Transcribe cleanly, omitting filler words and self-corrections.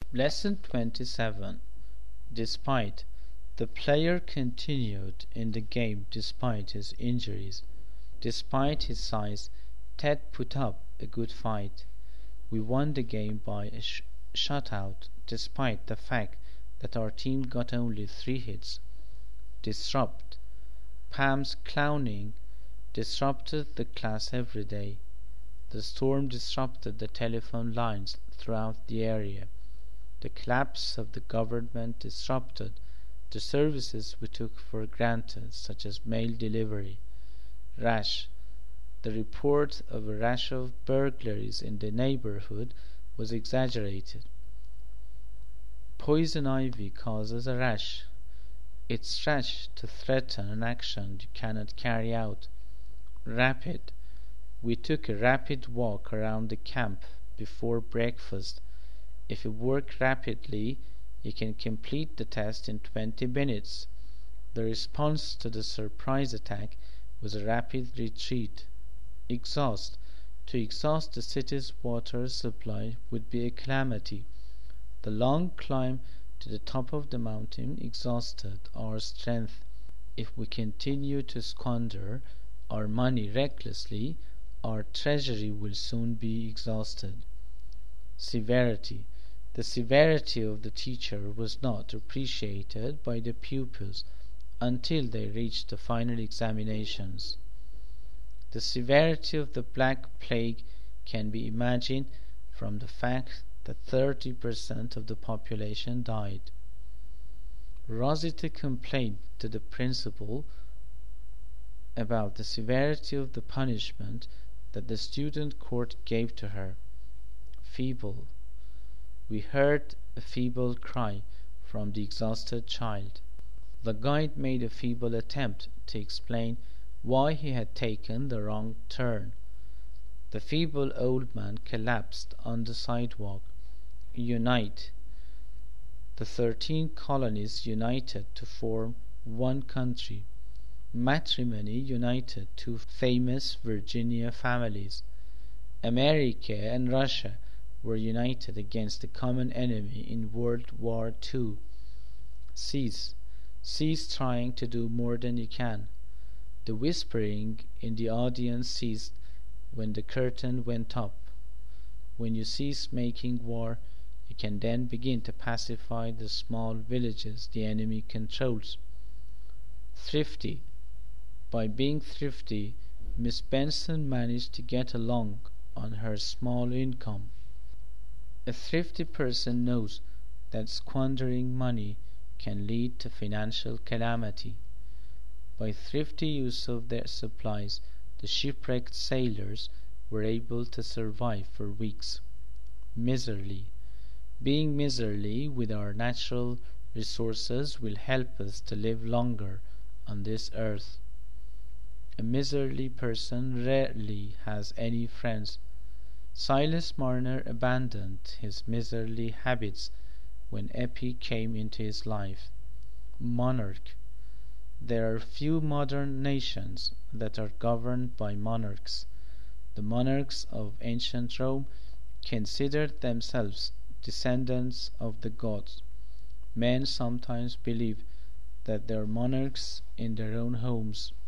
Lesson 27. Despite. The player continued in the game despite his injuries. Despite his size, Ted put up a good fight. We won the game by a shutout despite the fact that our team got only 3 hits. Disrupt. Pam's clowning disrupted the class every day. The storm disrupted the telephone lines throughout the area. The collapse of the government disrupted the services we took for granted, such as mail delivery. Rash. The report of a rash of burglaries in the neighborhood was exaggerated. Poison ivy causes a rash. It's rash to threaten an action you cannot carry out. Rapid. We took a rapid walk around the camp before breakfast. If you work rapidly, you can complete the test in 20 minutes. The response to the surprise attack was a rapid retreat. Exhaust. To exhaust the city's water supply would be a calamity. The long climb to the top of the mountain exhausted our strength. If we continue to squander our money recklessly, our treasury will soon be exhausted. Severity. The severity of the teacher was not appreciated by the pupils until they reached the final examinations. The severity of the Black Plague can be imagined from the fact that 30% of the population died. Rosita complained to the principal about the severity of the punishment that the student court gave to her. Feeble. We heard a feeble cry from the exhausted child. The guide made a feeble attempt to explain why he had taken the wrong turn. The feeble old man collapsed on the sidewalk. Unite. The 13 colonies united to form one country. Matrimony united 2 famous Virginia families. America and Russia were united against a common enemy in World War II. Cease. Cease trying to do more than you can. The whispering in the audience ceased when the curtain went up. When you cease making war, you can then begin to pacify the small villages the enemy controls. Thrifty. By being thrifty, Miss Benson managed to get along on her small income. A thrifty person knows that squandering money can lead to financial calamity. By thrifty use of their supplies, the shipwrecked sailors were able to survive for weeks. Miserly. Being miserly with our natural resources will help us to live longer on this earth. A miserly person rarely has any friends. Silas Marner abandoned his miserly habits when Epi came into his life. Monarch. There are few modern nations that are governed by monarchs. The monarchs of ancient Rome considered themselves descendants of the gods. Men sometimes believe that they are monarchs in their own homes.